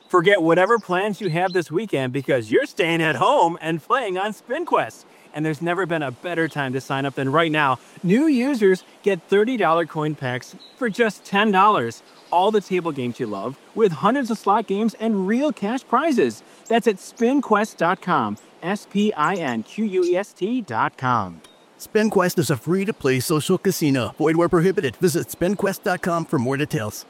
Forget whatever plans you have this weekend because you're staying at home and playing on SpinQuest. And there's never been a better time to sign up than right now. New users get $30 coin packs for just $10. All the table games you love with hundreds of slot games and real cash prizes. That's at spinquest.com. SPINQUEST.com. SpinQuest is a free-to-play social casino. Void where prohibited. Visit spinquest.com for more details.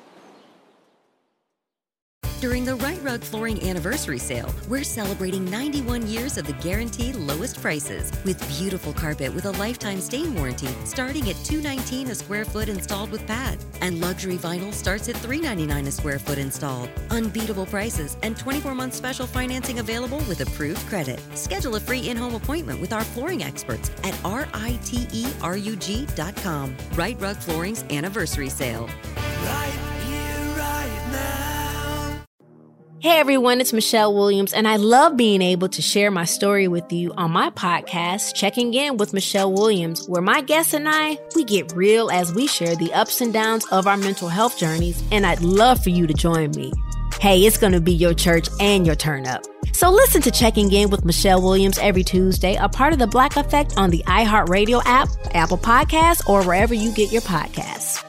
During the Right Rug Flooring Anniversary Sale, we're celebrating 91 years of the guaranteed lowest prices with beautiful carpet with a lifetime stain warranty starting at $219 a square foot installed with pad. And luxury vinyl starts at $399 a square foot installed. Unbeatable prices and 24-month special financing available with approved credit. Schedule a free in-home appointment with our flooring experts at RITERUG.com. Right Rug Flooring's Anniversary Sale. Right here, right now. Hey everyone, it's Michelle Williams, and I love being able to share my story with you on my podcast, Checking In with Michelle Williams, where my guests and I, we get real as we share the ups and downs of our mental health journeys, and I'd love for you to join me. Hey, it's going to be your church and your turn up. So listen to Checking In with Michelle Williams every Tuesday, a part of the Black Effect on the iHeartRadio app, Apple Podcasts, or wherever you get your podcasts.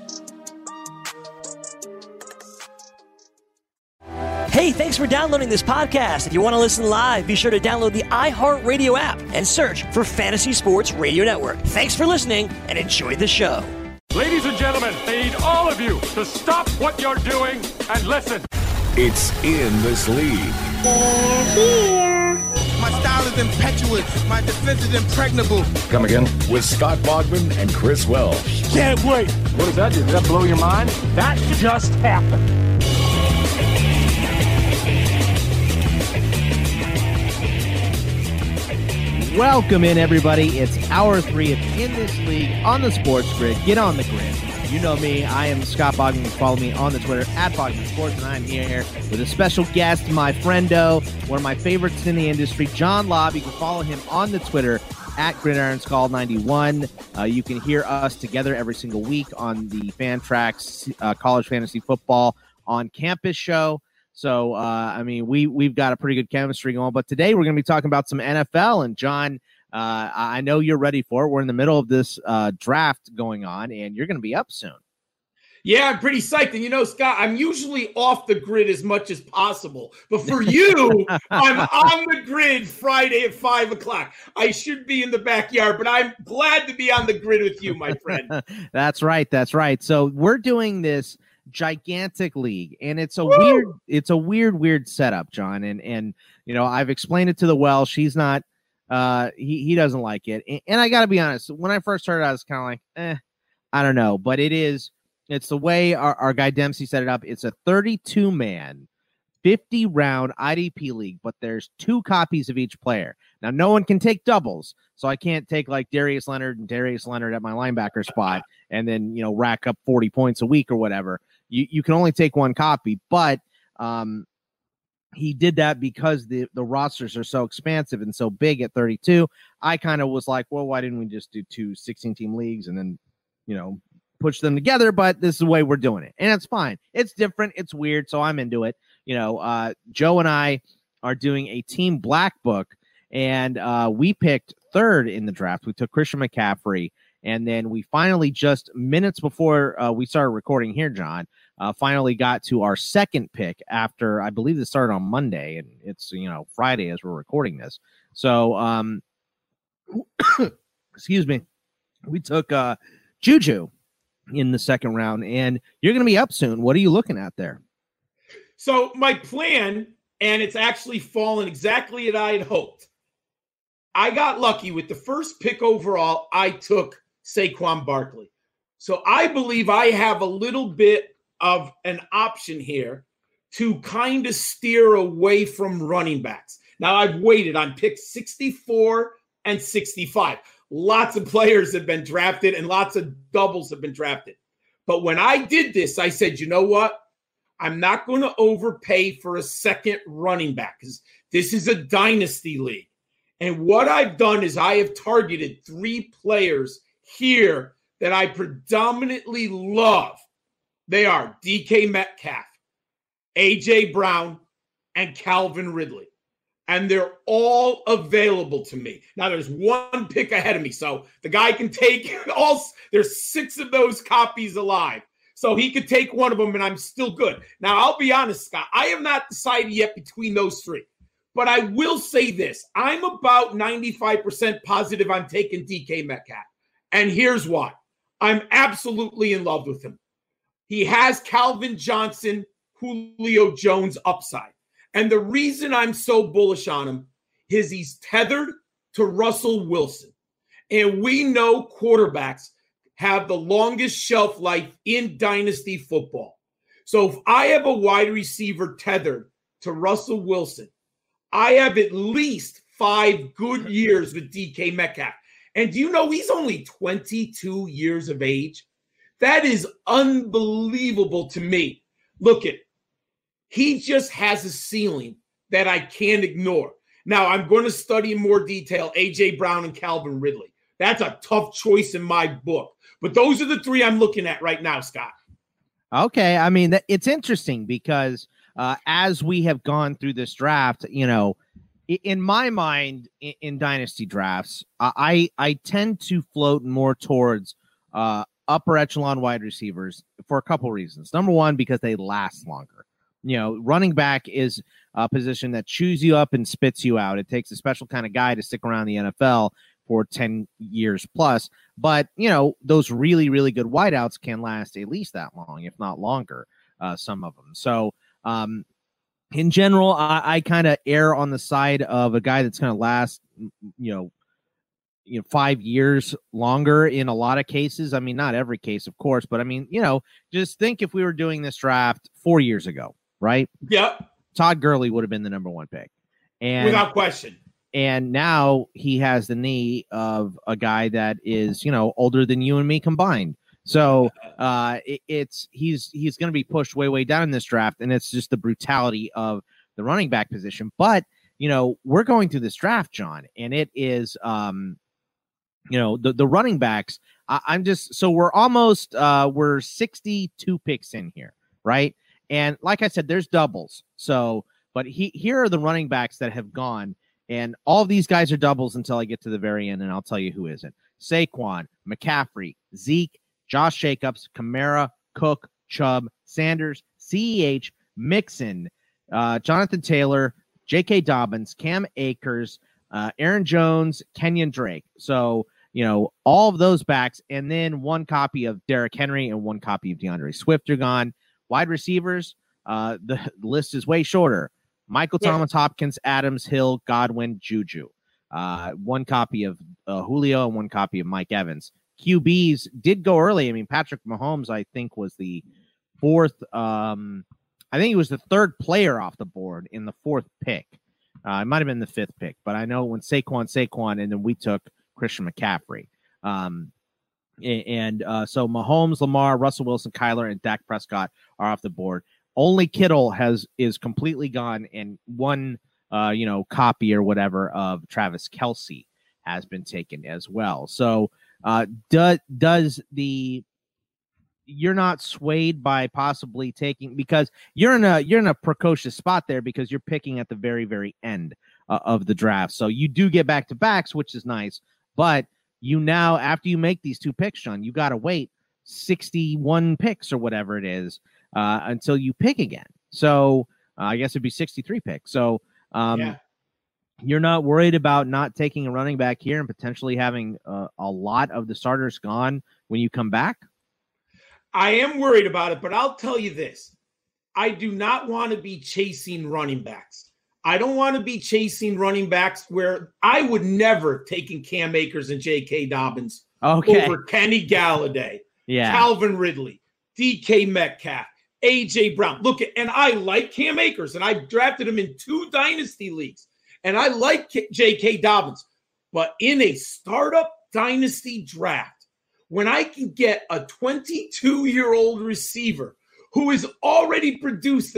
Hey, thanks for downloading this podcast. If you want to listen live, be sure to download the iHeartRadio app and search for Fantasy Sports Radio Network. Thanks for listening and enjoy the show. Ladies and gentlemen, I need all of you to stop what you're doing and listen. It's In This League. They're here. My style is impetuous. My defense is impregnable. Come again? With Scott Bogman and Chris Welsh. Can't wait. What does that do? Did that blow your mind? That just happened. Welcome in, everybody. It's hour 3 of In This League on the Sports Grid. Get on the grid. You know me. I am Scott Bogman. Follow me on the Twitter at Bogman Sports, and I'm here with a special guest, my friendo, one of my favorites in the industry, John Lobb. You can follow him on the Twitter at GridironSkull91. You can hear us together every single week on the Fantrax College Fantasy Football on Campus show. So, we've got a pretty good chemistry going. But today we're going to be talking about some NFL. And, John, I know you're ready for it. We're in the middle of this draft going on, and you're going to be up soon. Yeah, I'm pretty psyched. And, Scott, I'm usually off the grid as much as possible. But for you, I'm on the grid Friday at 5 o'clock. I should be in the backyard, but I'm glad to be on the grid with you, my friend. That's right. So we're doing this gigantic league, and it's a weird setup, John, and I've explained it to the Welsh. He's not he doesn't like it, and I gotta be honest, when I first started I was kind of like I don't know, but it's the way our guy Dempsey set it up. It's a 32-man 50-round IDP league, but there's 2 copies of each player. Now no one can take doubles, so I can't take like Darius Leonard at my linebacker spot and then rack up 40 points a week or whatever. You can only take 1 copy, but he did that because the rosters are so expansive and so big at 32. I kind of was like, well, why didn't we just do 2 16-team leagues and then, push them together? But this is the way we're doing it, and it's fine. It's different. It's weird, so I'm into it. Joe and I are doing a team black book, and we picked 3rd in the draft. We took Christian McCaffrey. And then we finally, just minutes before we started recording here, John, finally got to our 2nd pick after, I believe this started on Monday, and it's, Friday as we're recording this. So, excuse me, we took Juju in the 2nd round, and you're going to be up soon. What are you looking at there? So my plan, and it's actually fallen exactly as I had hoped. I got lucky with the 1st pick overall. I took Saquon Barkley. So I believe I have a little bit of an option here to kind of steer away from running backs. Now I've waited on pick 64 and 65. Lots of players have been drafted and lots of doubles have been drafted. But when I did this, I said, you know what? I'm not going to overpay for a 2nd running back because this is a dynasty league. And what I've done is I have targeted 3 players here that I predominantly love. They are DK Metcalf, AJ Brown, and Calvin Ridley. And they're all available to me. Now, there's one pick ahead of me, so the guy can take there's 6 of those copies alive. So he could take one of them, and I'm still good. Now, I'll be honest, Scott. I have not decided yet between those 3. But I will say this. I'm about 95% positive I'm taking DK Metcalf. And here's why. I'm absolutely in love with him. He has Calvin Johnson, Julio Jones upside. And the reason I'm so bullish on him is he's tethered to Russell Wilson. And we know quarterbacks have the longest shelf life in dynasty football. So if I have a wide receiver tethered to Russell Wilson, I have at least 5 good years with DK Metcalf. And do you know he's only 22 years of age? That is unbelievable to me. Look at, he just has a ceiling that I can't ignore. Now, I'm going to study in more detail A.J. Brown and Calvin Ridley. That's a tough choice in my book. But those are the 3 I'm looking at right now, Scott. Okay. I mean, it's interesting because as we have gone through this draft, you know, in my mind, in dynasty drafts, I tend to float more towards upper echelon wide receivers for a couple reasons. Number one, because they last longer. You know, running back is a position that chews you up and spits you out. It takes a special kind of guy to stick around the NFL for 10 years plus. But, you know, those really, really good wideouts can last at least that long, if not longer, some of them. So, in general, I kind of err on the side of a guy that's going to last, you know, 5 years longer in a lot of cases. I mean, not every case, of course, but I mean, you know, just think if we were doing this draft 4 years ago, right? Yep. Todd Gurley would have been the number 1 pick. And without question. And now he has the knee of a guy that is, you know, older than you and me combined. So he's going to be pushed way, way down in this draft. And it's just the brutality of the running back position. But, you know, we're going through this draft, John, and it is, you know, the running backs. I'm just, so we're almost, we're 62 picks in here, right? And like I said, there's doubles. So, but here are the running backs that have gone. And all of these guys are doubles until I get to the very end, and I'll tell you who isn't. Saquon, McCaffrey, Zeke, Josh Jacobs, Kamara, Cook, Chubb, Sanders, CEH, Mixon, Jonathan Taylor, J.K. Dobbins, Cam Akers, Aaron Jones, Kenyon Drake. So, you know, all of those backs, and then 1 copy of Derrick Henry and 1 copy of DeAndre Swift are gone. Wide receivers, the list is way shorter. Michael Thomas, Hopkins, Adams, Hill, Godwin, Juju. 1 copy of Julio and 1 copy of Mike Evans. QBs did go early. I mean, Patrick Mahomes, I think, was the 4th. I think he was the 3rd player off the board in the 4th pick. It might have been the 5th pick, but I know when Saquon, and then we took Christian McCaffrey. So Mahomes, Lamar, Russell Wilson, Kyler, and Dak Prescott are off the board. Only Kittle is completely gone, and 1 you know, copy or whatever of Travis Kelce has been taken as well. So does you're not swayed by possibly taking, because you're in a precocious spot there because you're picking at the very, very end of the draft. So you do get back to backs, which is nice, but you now, after you make these 2 picks, John, you got to wait 61 picks or whatever it is until you pick again. So I guess it'd be 63 picks. So you're not worried about not taking a running back here and potentially having a lot of the starters gone when you come back? I am worried about it, but I'll tell you this. I do not want to be chasing running backs. I don't want to be chasing running backs where I would never taking Cam Akers and J.K. Dobbins over Kenny Galladay, Calvin Ridley, DK Metcalf, A.J. Brown. Look, and I like Cam Akers, and I drafted him in 2 dynasty leagues, and I like J.K. Dobbins. But in a startup dynasty draft, when I can get a 22-year-old receiver who has already produced a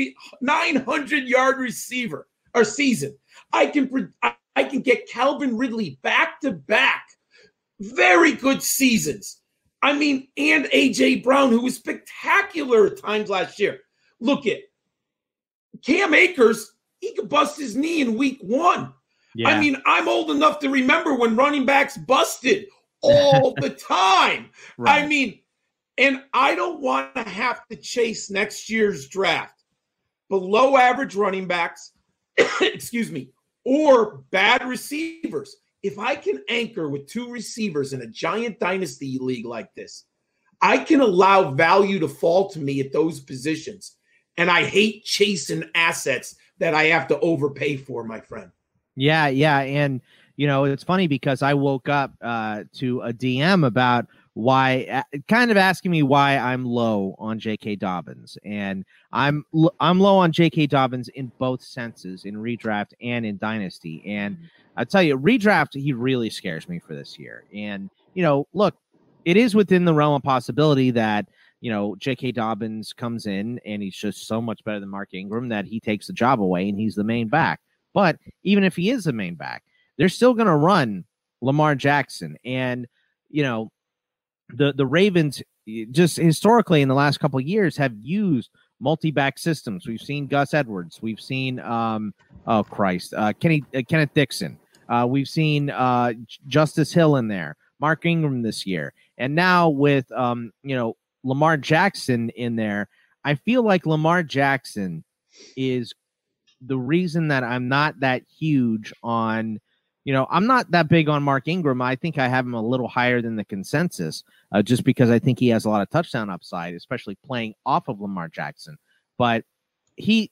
900-yard receiver or season, I can get Calvin Ridley back-to-back very good seasons. I mean, and A.J. Brown, who was spectacular at times last year. Look at Cam Akers, he could bust his knee in week 1. Yeah. I mean, I'm old enough to remember when running backs busted all the time. Right. I mean, and I don't want to have to chase next year's draft below average running backs, excuse me, or bad receivers. If I can anchor with 2 receivers in a giant dynasty league like this, I can allow value to fall to me at those positions. And I hate chasing assets that I have to overpay for, my friend. Yeah. And, it's funny because I woke up to a DM about kind of asking me why I'm low on J.K. Dobbins. And I'm low on J.K. Dobbins in both senses, in redraft and in dynasty. And I tell you, redraft, he really scares me for this year. And, look, it is within the realm of possibility that, J.K. Dobbins comes in and he's just so much better than Mark Ingram that he takes the job away and he's the main back. But even if he is the main back, they're still going to run Lamar Jackson. And, the Ravens just historically in the last couple of years have used multi-back systems. We've seen Gus Edwards. We've seen, Kenneth Dixon. We've seen Justice Hill in there, Mark Ingram this year. And now with, Lamar Jackson in there, I feel like Lamar Jackson is the reason that I'm not that huge on, I'm not that big on Mark Ingram. I think I have him a little higher than the consensus just because I think he has a lot of touchdown upside, especially playing off of Lamar Jackson. But he's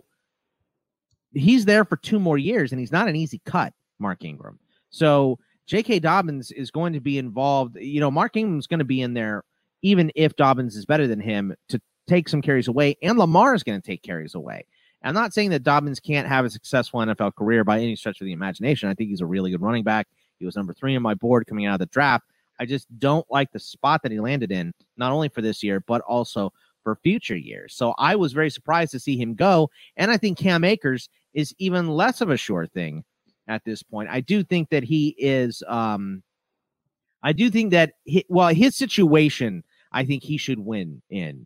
there for 2 more years and he's not an easy cut, Mark Ingram. So J.K. Dobbins is going to be involved. Mark Ingram's going to be in there even if Dobbins is better than him to take some carries away, and Lamar is going to take carries away. I'm not saying that Dobbins can't have a successful NFL career by any stretch of the imagination. I think he's a really good running back. He was number 3 on my board coming out of the draft. I just don't like the spot that he landed in, not only for this year, but also for future years. So I was very surprised to see him go. And I think Cam Akers is even less of a sure thing at this point. I do think that he is, his situation, I think he should win in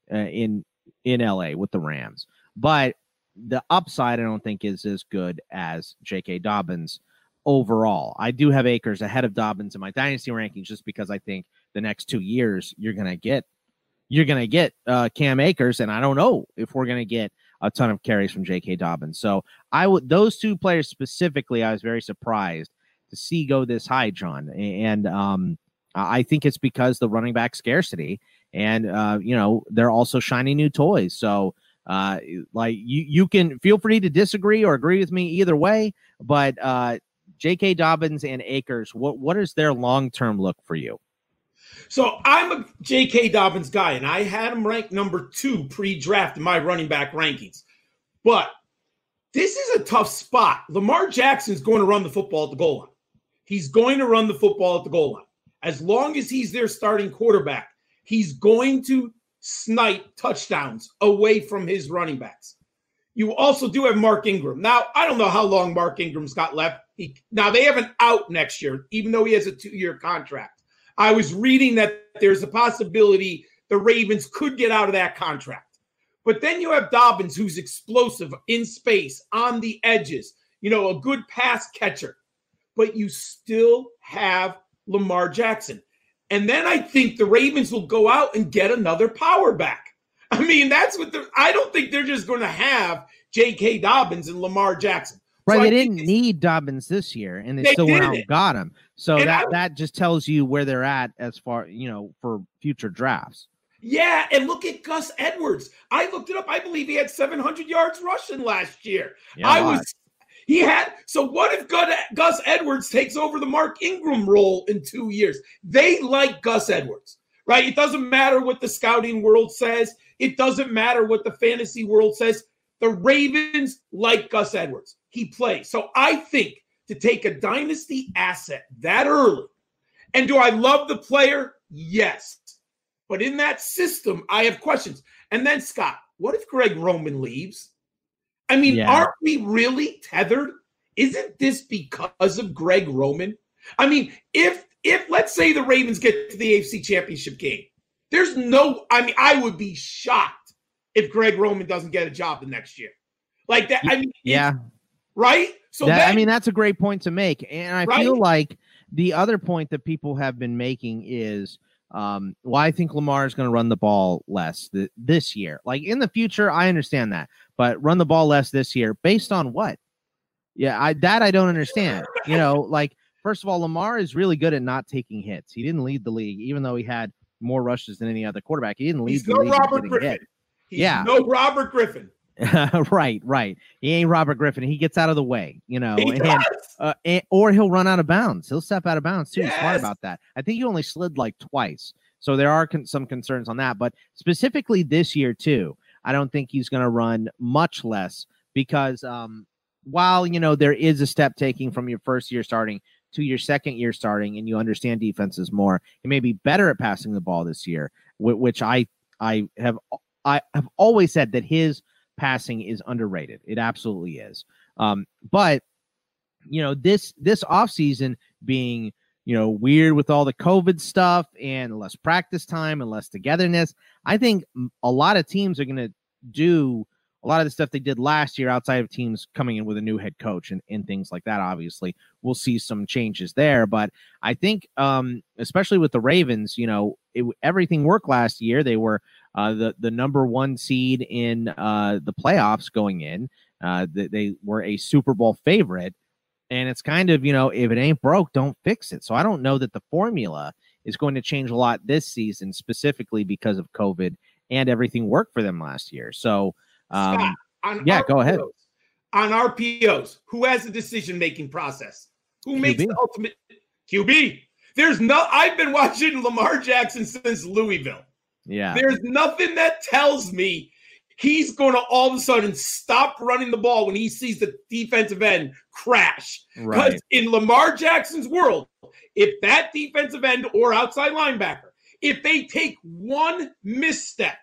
LA with the Rams, but the upside I don't think is as good as J.K. Dobbins overall. I do have Akers ahead of Dobbins in my dynasty rankings just because I think the next 2 years you're gonna get Cam Akers, and I don't know if we're gonna get a ton of carries from J.K. Dobbins. So those 2 players specifically, I was very surprised to see go this high, John, and I think it's because the running back scarcity. And, they're also shiny new toys. So, you can feel free to disagree or agree with me either way. But J.K. Dobbins and Akers, what is their long-term look for you? So I'm a J.K. Dobbins guy, and I had him ranked number 2 pre-draft in my running back rankings. But this is a tough spot. Lamar Jackson's going to run the football at the goal line. He's going to run the football at the goal line. As long as he's their starting quarterback, he's going to snipe touchdowns away from his running backs. You also do have Mark Ingram. Now, I don't know how long Mark Ingram's got left. Now, they have an out next year, even though he has a 2-year contract. I was reading that there's a possibility the Ravens could get out of that contract. But then you have Dobbins, who's explosive in space, on the edges, a good pass catcher. But you still have Lamar Jackson. And then I think the Ravens will go out and get another power back. I mean, that's what I don't think they're just going to have J.K. Dobbins and Lamar Jackson. Right. So they didn't need Dobbins this year, and they still went out and got him. So that just tells you where they're at as far, for future drafts. Yeah, and look at Gus Edwards. I looked it up. I believe he had 700 yards rushing last year. Yeah, so what if Gus Edwards takes over the Mark Ingram role in 2 years? They like Gus Edwards, right? It doesn't matter what the scouting world says. It doesn't matter what the fantasy world says. The Ravens like Gus Edwards. He plays. So I think to take a dynasty asset that early, and do I love the player? Yes. But in that system, I have questions. And then, Scott, what if Greg Roman leaves? I mean, Aren't we really tethered? Isn't this because of Greg Roman? I mean, if let's say the Ravens get to the AFC Championship game, I would be shocked if Greg Roman doesn't get a job the next year. Like that. I mean, yeah. Right. So that's a great point to make. And I right? feel like the other point that people have been making is, I think Lamar is going to run the ball less this year. Like in the future, I understand that, but run the ball less this year based on what? Yeah, I don't understand. Like, first of all, Lamar is really good at not taking hits. He didn't lead the league, even though he had more rushes than any other quarterback. He didn't lead the league. Robert Griffin. He's no Robert Griffin. Right. He ain't Robert Griffin. He gets out of the way, or he'll run out of bounds. He'll step out of bounds too. Yes. He's smart about that. I think he only slid like twice. So there are some concerns on that. But specifically this year too, I don't think he's going to run much less because while, there is a step taking from your first year starting to your second year starting and you understand defenses more, he may be better at passing the ball this year, which I have always said that his passing is underrated. It absolutely is. But this offseason being, weird with all the COVID stuff and less practice time and less togetherness, I think a lot of teams are going to do a lot of the stuff they did last year outside of teams coming in with a new head coach and things like that. Obviously, we'll see some changes there. But I think, especially with the Ravens, everything worked last year. They were the number one seed in the playoffs going in. They were a Super Bowl favorite. And it's kind of, if it ain't broke, don't fix it. So I don't know that the formula is going to change a lot this season, specifically because of COVID and everything worked for them last year. So, Scott, go ahead. On RPOs, who has the decision-making process? Who makes the ultimate QB? I've been watching Lamar Jackson since Louisville. Yeah. There's nothing that tells me he's going to all of a sudden stop running the ball when he sees the defensive end crash. Right. Because in Lamar Jackson's world, if that defensive end or outside linebacker, if they take one misstep,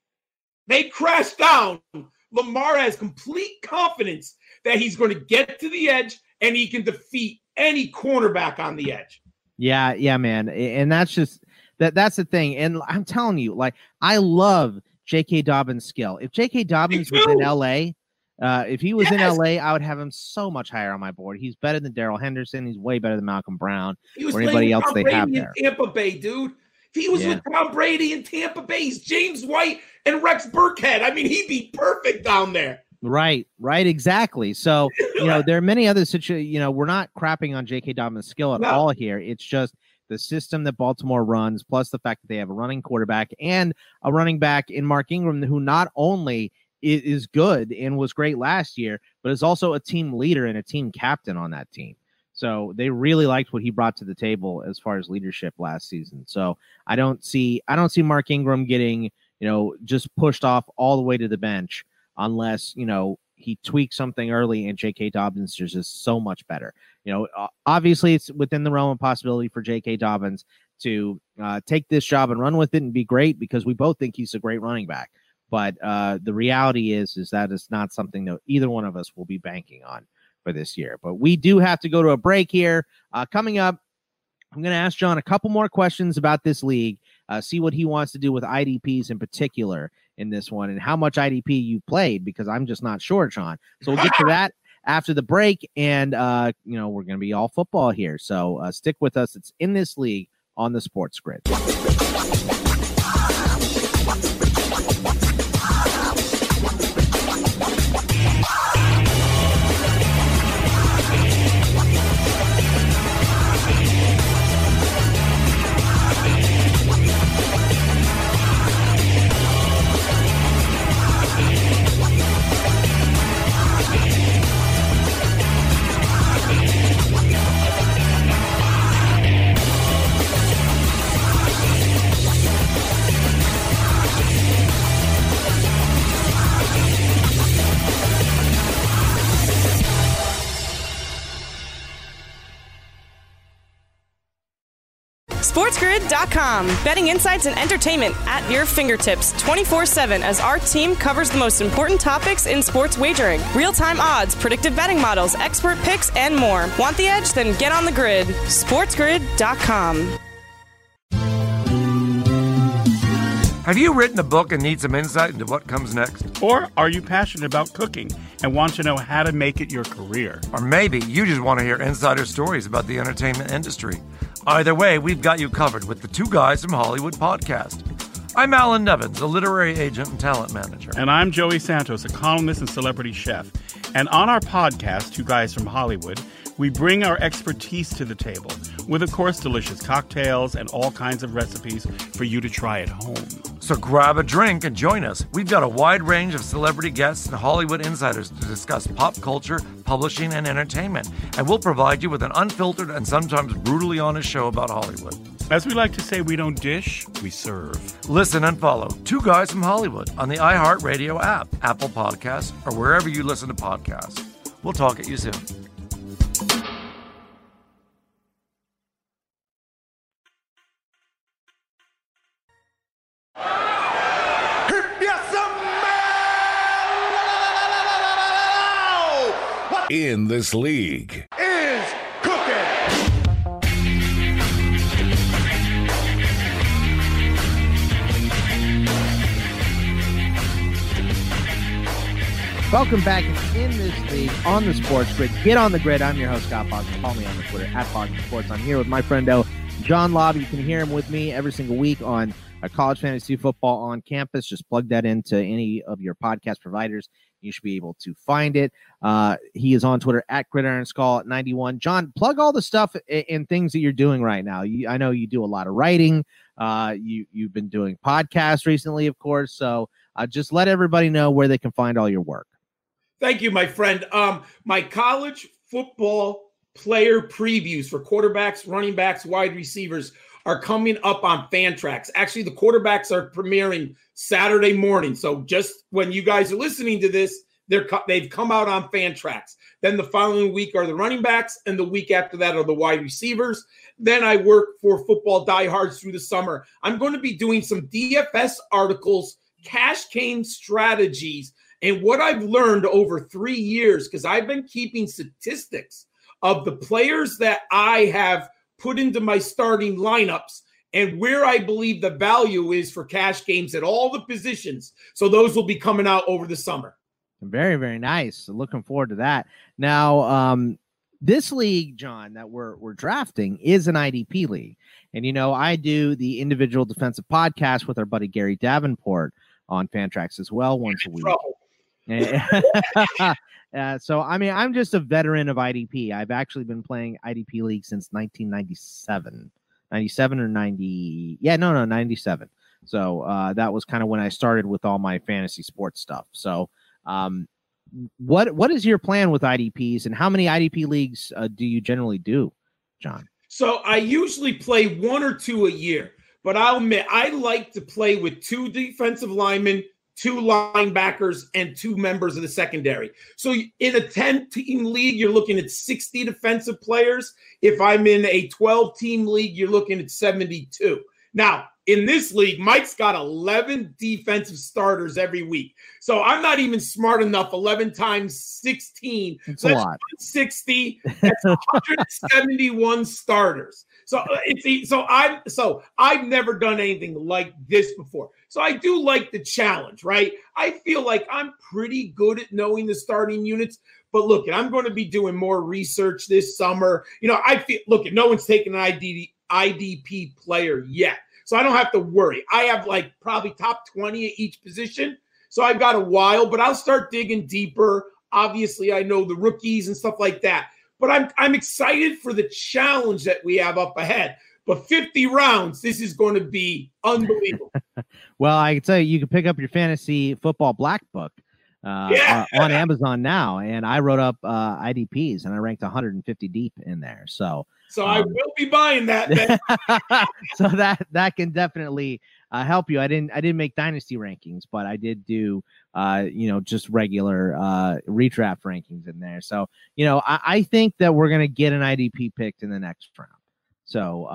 they crash down, Lamar has complete confidence that he's going to get to the edge and he can defeat any cornerback on the edge. Yeah, man. And that's just that's the thing. And I'm telling you, like, I love J.K. Dobbins' skill. If J.K. Dobbins was in L.A., if he was in L.A., I would have him so much higher on my board. He's better than Darrell Henderson. He's way better than Malcolm Brown or anybody else they have there. Tampa Bay, dude. If he was with Tom Brady in Tampa Bay, he's James White and Rex Burkhead. I mean, he'd be perfect down there. Right, exactly. So, there are many other situations. We're not crapping on J.K. Dobbins' skill at all here. It's just the system that Baltimore runs, plus the fact that they have a running quarterback and a running back in Mark Ingram, who not only is good and was great last year, but is also a team leader and a team captain on that team. So they really liked what he brought to the table as far as leadership last season. So I don't see Mark Ingram getting, just pushed off all the way to the bench unless, he tweaks something early and J.K. Dobbins is just so much better. Obviously it's within the realm of possibility for J.K. Dobbins to take this job and run with it and be great because we both think he's a great running back. But the reality is that it's not something that either one of us will be banking on for this year. But we do have to go to a break here. Coming up, I'm going to ask John a couple more questions about this league, see what he wants to do with IDPs in particular in this one and how much IDP you played, because I'm just not sure, John. So we'll get to that after the break, and we're going to be all football here. So stick with us. It's In This League on the Sports Grid. SportsGrid.com. Betting insights and entertainment at your fingertips 24/7 as our team covers the most important topics in sports wagering. Real-time odds, predictive betting models, expert picks, and more. Want the edge? Then get on the grid. SportsGrid.com. Have you written a book and need some insight into what comes next? Or are you passionate about cooking and want to know how to make it your career? Or maybe you just want to hear insider stories about the entertainment industry. Either way, we've got you covered with the Two Guys from Hollywood podcast. I'm Alan Nevins, a literary agent and talent manager. And I'm Joey Santos, a columnist and celebrity chef. And on our podcast, Two Guys from Hollywood, we bring our expertise to the table with, of course, delicious cocktails and all kinds of recipes for you to try at home. So grab a drink and join us. We've got a wide range of celebrity guests and Hollywood insiders to discuss pop culture, publishing, and entertainment. And we'll provide you with an unfiltered and sometimes brutally honest show about Hollywood. As we like to say, we don't dish, we serve. Listen and follow Two Guys from Hollywood on the iHeartRadio app, Apple Podcasts, or wherever you listen to podcasts. We'll talk at you soon. In this league is cooking. Welcome back in this league on the Sports Grid. Get on the grid. I'm your host, Scott Bogman. Call me on the Twitter at Bogman Sports. I'm here with my friendo, John Lobb. You can hear him with me every single week on College Fantasy Football on Campus. Just plug that into any of your podcast providers. You should be able to find it. He is on Twitter at GridironSkull91. John, plug all the stuff and things that you're doing right now. I know you do a lot of writing. You've been doing podcasts recently, of course. So just let everybody know where they can find all your work. Thank you, my friend. My college football player previews for quarterbacks, running backs, wide receivers are coming up on Fantrax. Actually, the quarterbacks are premiering Saturday morning. So just when you guys are listening to this, they've come out on Fantrax. Then the following week are the running backs, and the week after that are the wide receivers. Then I work for Football Diehards through the summer. I'm going to be doing some DFS articles, cash game strategies, and what I've learned over 3 years, because I've been keeping statistics of the players that I have put into my starting lineups and where I believe the value is for cash games at all the positions. So those will be coming out over the summer. Very, very nice. Looking forward to that. Now, this league, John, that we're drafting is an IDP league. And, you know, I do the individual defensive podcast with our buddy Gary Davenport on Fantrax as well once a week. So, I mean, I'm just a veteran of IDP. I've actually been playing IDP League since 1997. 97 or 90? Yeah, no, 97. So that was kind of when I started with all my fantasy sports stuff. So what is your plan with IDPs, and how many IDP leagues do you generally do, John? So I usually play 1 or 2 a year, but I'll admit I like to play with 2 defensive linemen, 2 linebackers, and 2 members of the secondary. So in a 10-team league, you're looking at 60 defensive players. If I'm in a 12-team league, you're looking at 72. Now, in this league, Mike's got 11 defensive starters every week. So I'm not even smart enough. 11 times 16. That's a lot. 60. That's 171 starters. So I've never done anything like this before. So I do like the challenge, right? I feel like I'm pretty good at knowing the starting units. But look, I'm going to be doing more research this summer. You know, I feel, look, no one's taken an IDP player yet. So I don't have to worry. I have like probably top 20 at each position. So I've got a while, but I'll start digging deeper. Obviously, I know the rookies and stuff like that. But I'm excited for the challenge that we have up ahead. But 50 rounds, this is going to be unbelievable. Well, I can tell you can pick up your fantasy football black book on Amazon now. And I wrote up IDPs, and I ranked 150 deep in there. So I will be buying that. So that can definitely help you. I didn't make dynasty rankings, but I did do just regular redraft rankings in there. So I think that we're gonna get an IDP picked in the next round. So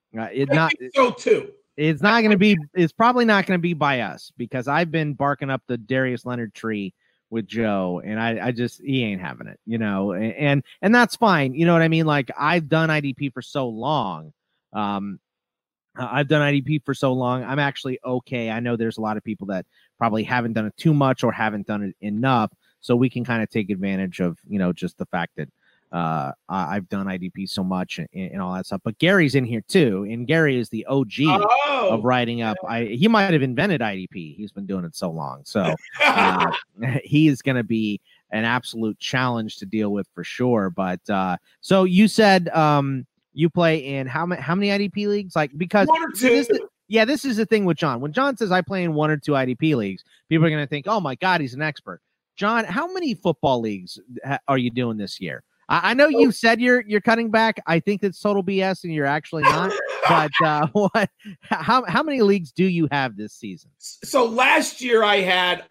so too. It's not going to be. It's probably not going to be by us, because I've been barking up the Darius Leonard tree with Joe, and I just, he ain't having it, and that's fine. You know what I mean? Like, I've done IDP for so long. I've done IDP for so long. I'm actually okay. I know there's a lot of people that probably haven't done it too much or haven't done it enough. So we can kind of take advantage of, just the fact that I've done IDP so much and all that stuff. But Gary's in here too. And Gary is the OG of writing up. He might have invented IDP. He's been doing it so long. So he is going to be an absolute challenge to deal with for sure. But so you said you play in how many IDP leagues? Like, because 1 or 2. This is the thing with John. When John says I play in 1 or 2 IDP leagues, people are going to think, oh my God, he's an expert. John, how many football leagues are you doing this year? I know you said you're cutting back. I think it's total BS and you're actually not. But how many leagues do you have this season? So last year I had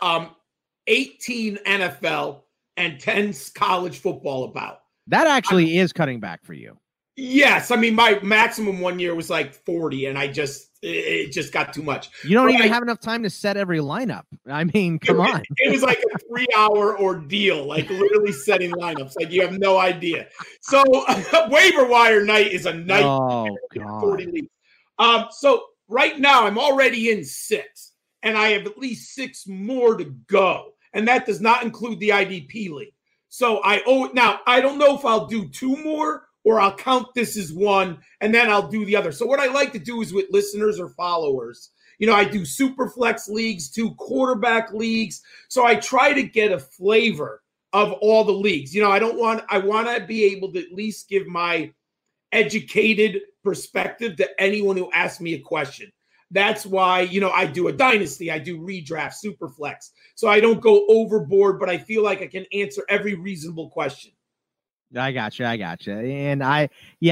18 NFL and 10 college football about. That actually is cutting back for you. Yes. I mean, my maximum one year was like 40, and it just got too much. You don't even have enough time to set every lineup. I mean, come on. It was like a 3-hour ordeal, like literally setting lineups. Like, you have no idea. So waiver wire night is a nightmare. Oh, God. 40 leagues. So right now I'm already in 6, and I have at least 6 more to go. And that does not include the IDP league. So I don't know if I'll do 2 more or I'll count this as 1 and then I'll do the other. So what I like to do is with listeners or followers, I do super flex leagues, 2 quarterback leagues. So I try to get a flavor of all the leagues. I want to be able to at least give my educated perspective to anyone who asks me a question. That's why, I do a dynasty, I do redraft, super flex. So I don't go overboard, but I feel like I can answer every reasonable question. I got you. And I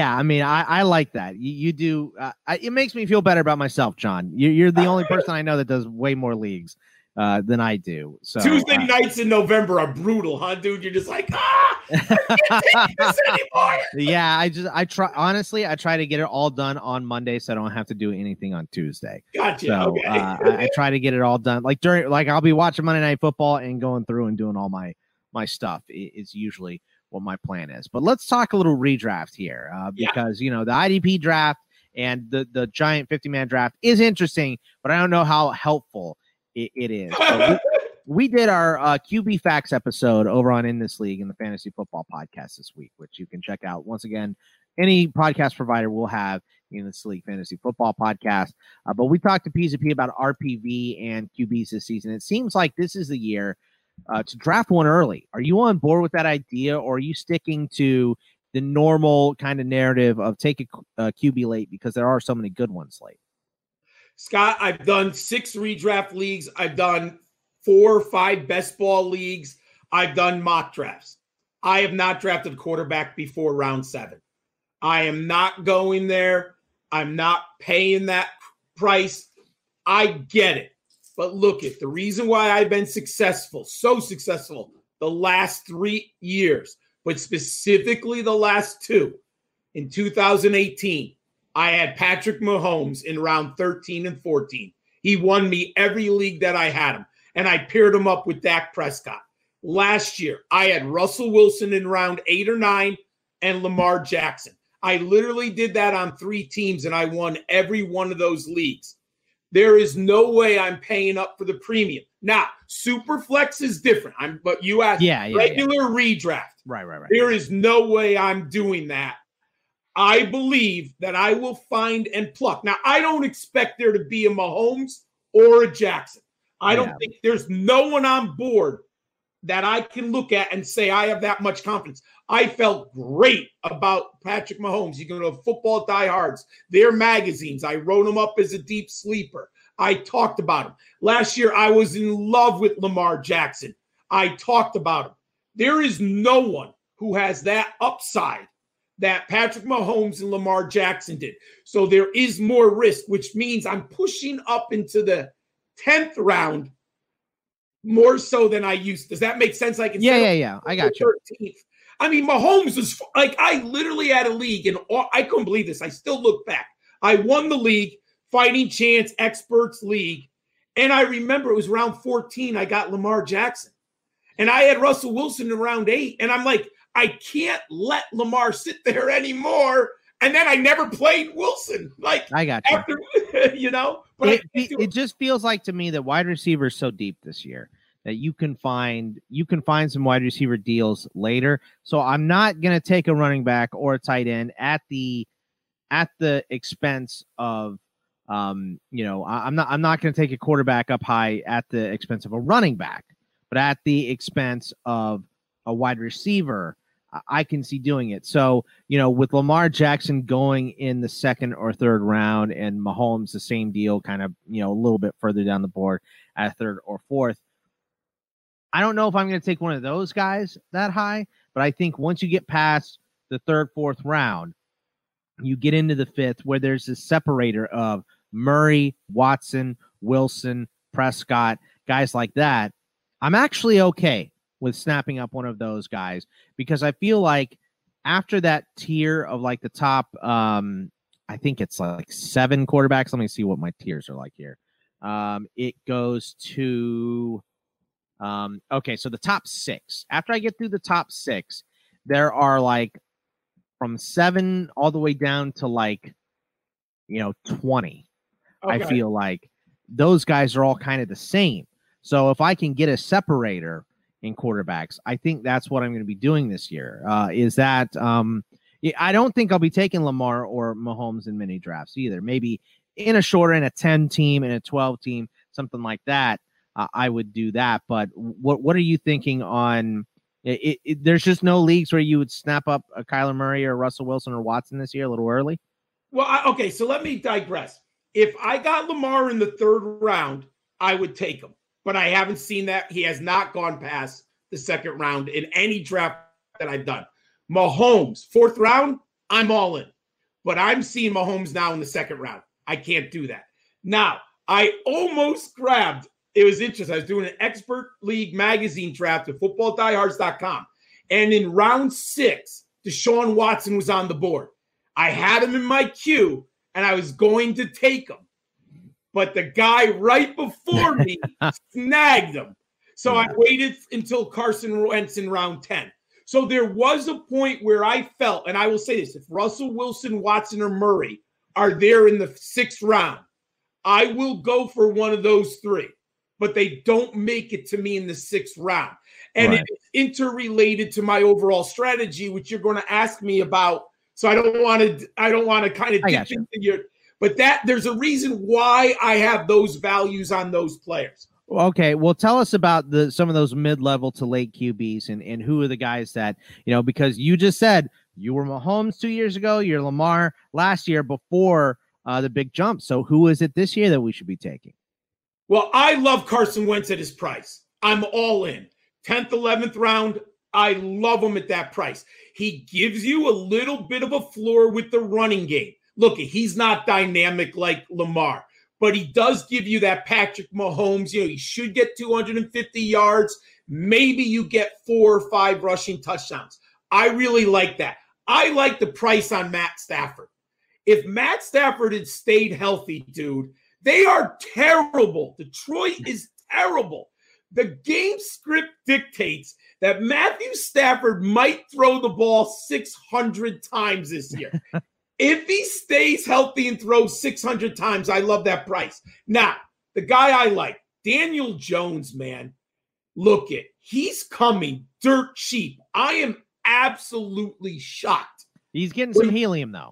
like that. You do. It makes me feel better about myself, John. You're the only person I know that does way more leagues than I do. So Tuesday nights in November are brutal, huh, dude? You're just like, I can't take this anymore. Yeah, I try to get it all done on Monday, so I don't have to do anything on Tuesday. Gotcha. So, okay. I try to get it all done. Like I'll be watching Monday Night Football and going through and doing all my stuff. Is usually what my plan is. But let's talk a little redraft here because, the IDP draft and the giant 50-man draft is interesting, but I don't know how helpful it is. So we did our QB Facts episode over on In This League in the Fantasy Football Podcast this week, which you can check out. Once again, any podcast provider will have In This League Fantasy Football Podcast. But we talked to PZP about RPV and QBs this season. It seems like this is the year to draft one early. Are you on board with that idea, or are you sticking to the normal kind of narrative of take a QB late because there are so many good ones late? Scott, I've done 6 redraft leagues. I've done 4 or 5 best ball leagues. I've done mock drafts. I have not drafted a quarterback before round 7. I am not going there. I'm not paying that price. I get it. But look, the reason why I've been so successful the last 3 years, but specifically the last 2, in 2018, I had Patrick Mahomes in round 13 and 14. He won me every league that I had him, and I paired him up with Dak Prescott. Last year, I had Russell Wilson in round 8 or 9 and Lamar Jackson. I literally did that on 3 teams, and I won every one of those leagues. There is no way I'm paying up for the premium. Now, super flex is different. But you asked regular redraft. Right. There is no way I'm doing that. I believe that I will find and pluck. Now, I don't expect there to be a Mahomes or a Jackson. I don't think there's no one on board that I can look at and say I have that much confidence. I felt great about Patrick Mahomes. You can go to Football Diehards, their magazines. I wrote him up as a deep sleeper. I talked about him. Last year, I was in love with Lamar Jackson. I talked about him. There is no one who has that upside that Patrick Mahomes and Lamar Jackson did. So there is more risk, which means I'm pushing up into the 10th round more so than I used. Does that make sense? Like, yeah. I got you. 13th. I mean, Mahomes is like, I literally had a league, and I couldn't believe this. I still look back. I won the league, Fighting Chance Experts League, and I remember it was round 14. I got Lamar Jackson, and I had Russell Wilson in round 8, and I'm like, I can't let Lamar sit there anymore. And then I never played Wilson. Like I got you. After, but it just feels like to me that wide receiver is so deep this year that you can find some wide receiver deals later. So I'm not going to take a running back or a tight end at the expense of I'm not going to take a quarterback up high at the expense of a running back, but at the expense of a wide receiver, I can see doing it. So, with Lamar Jackson going in the second or third round and Mahomes, the same deal, kind of, a little bit further down the board at third or fourth. I don't know if I'm going to take one of those guys that high, but I think once you get past the third, fourth round, you get into the fifth where there's this separator of Murray, Watson, Wilson, Prescott, guys like that. I'm actually okay with snapping up one of those guys because I feel like after that tier of like the top, I think it's like 7 quarterbacks. Let me see what my tiers are like here. It goes to, okay, so the top 6. After I get through the top 6, there are like from 7 all the way down to like, 20. Okay. I feel like those guys are all kind of the same. So if I can get a separator in quarterbacks, I think that's what I'm going to be doing this year. I don't think I'll be taking Lamar or Mahomes in mini drafts either. Maybe in a shorter, in a 10 team, in a 12 team, something like that. I would do that. But what are you thinking on it? There's just no leagues where you would snap up a Kyler Murray or Russell Wilson or Watson this year a little early? Well, okay, so let me digress. If I got Lamar in the third round, I would take him. But I haven't seen that. He has not gone past the second round in any draft that I've done. Mahomes, fourth round, I'm all in. But I'm seeing Mahomes now in the second round. I can't do that. Now, I almost grabbed, it was interesting. I was doing an expert league magazine draft at footballdiehards.com. And in round 6, Deshaun Watson was on the board. I had him in my queue, and I was going to take him. But the guy right before me snagged him. So I waited until Carson Wentz in round 10. So there was a point where I felt, and I will say this, if Russell Wilson, Watson, or Murray are there in the 6th round, I will go for one of those 3. But they don't make it to me in the 6th round. And It's interrelated to my overall strategy, which you're going to ask me about. So I don't want to kind of dip into your... But there's a reason why I have those values on those players. Okay, well, tell us about some of those mid-level to late QBs and who are the guys that, because you just said you were Mahomes 2 years ago, you're Lamar last year before the big jump. So who is it this year that we should be taking? Well, I love Carson Wentz at his price. I'm all in. 10th, 11th round, I love him at that price. He gives you a little bit of a floor with the running game. Look, he's not dynamic like Lamar, but he does give you that Patrick Mahomes. He should get 250 yards. Maybe you get 4 or 5 rushing touchdowns. I really like that. I like the price on Matt Stafford. If Matt Stafford had stayed healthy, dude, they are terrible. Detroit is terrible. The game script dictates that Matthew Stafford might throw the ball 600 times this year. If he stays healthy and throws 600 times, I love that price. Now, the guy I like, Daniel Jones, man, look it. He's coming dirt cheap. I am absolutely shocked. He's getting some helium, though.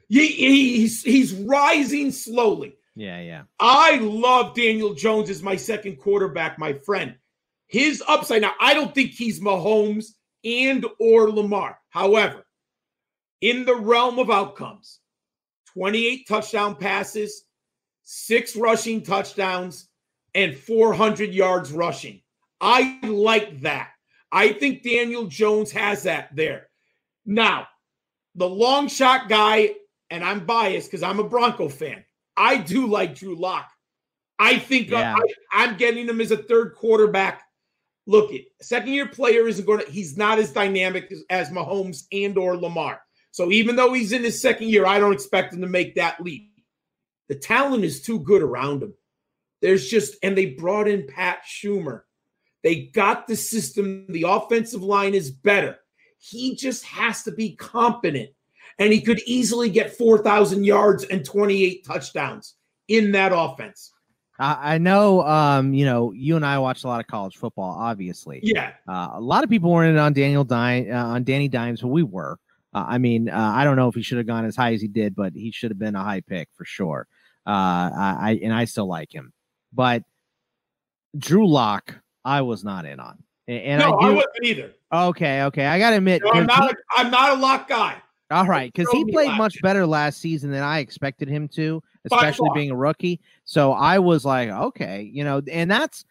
He's rising slowly. Yeah. I love Daniel Jones as my second quarterback, my friend. His upside. Now, I don't think he's Mahomes and or Lamar. However, in the realm of outcomes, 28 touchdown passes, 6 rushing touchdowns, and 400 yards rushing. I like that. I think Daniel Jones has that there. Now, the long shot guy, and I'm biased because I'm a Bronco fan, I do like Drew Lock. I think I'm getting him as a third quarterback. Look, second-year player he's not as dynamic as Mahomes and or Lamar. So even though he's in his second year, I don't expect him to make that leap. The talent is too good around him. And they brought in Pat Schumer. They got the system. The offensive line is better. He just has to be competent. and he could easily get 4,000 yards and 28 touchdowns in that offense. I know, you and I watched a lot of college football, obviously. Yeah. A lot of people weren't on Danny Dimes, but we were. I don't know if he should have gone as high as he did, but he should have been a high pick for sure. I still like him. But Drew Lock, I was not in on. And I wasn't either. Okay. I got to admit. No, I'm not a Lock guy. All right, because he played much better last season than I expected him to, especially being a rookie. So I was like, okay, and that's,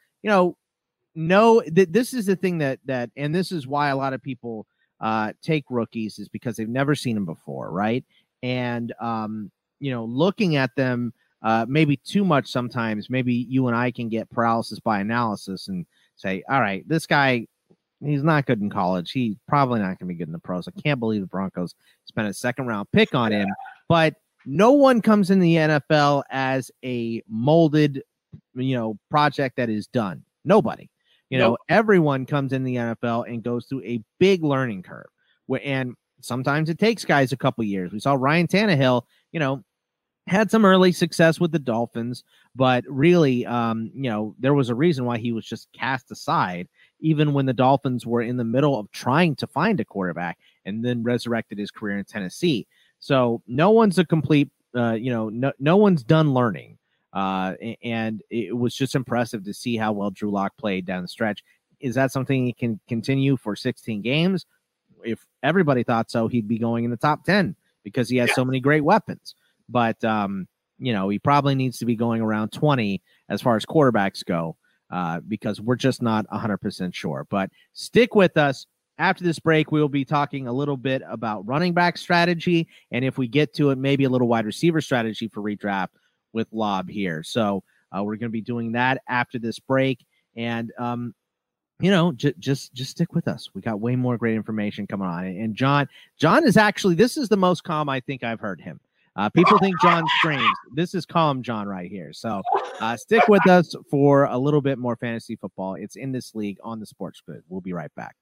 this is the thing that, and this is why a lot of people take rookies is because they've never seen them before, right? And, looking at them maybe too much sometimes, maybe you and I can get paralysis by analysis and say, all right, this guy, he's not good in college. He's probably not going to be good in the pros. I can't believe the Broncos spent a second-round pick on him. But no one comes in the NFL as a molded, project that is done. Nobody. Everyone comes in the NFL and goes through a big learning curve. And sometimes it takes guys a couple years. We saw Ryan Tannehill, had some early success with the Dolphins, but really, there was a reason why he was just cast aside, even when the Dolphins were in the middle of trying to find a quarterback, and then resurrected his career in Tennessee. So no one's a complete, no one's done learning. And it was just impressive to see how well Drew Lock played down the stretch. Is that something he can continue for 16 games? If everybody thought so, he'd be going in the top 10 because he has so many great weapons. But, he probably needs to be going around 20 as far as quarterbacks go, because we're just not 100% sure. But stick with us. After this break, we will be talking a little bit about running back strategy. And if we get to it, maybe a little wide receiver strategy for redraft with Lob here. So we're going to be doing that after this break. And, just stick with us. We got way more great information coming on. And John is actually, this is the most calm I think I've heard him. People think John's strange. This is calm John right here. So stick with us for a little bit more fantasy football. It's In This League on the Sports Grid. We'll be right back.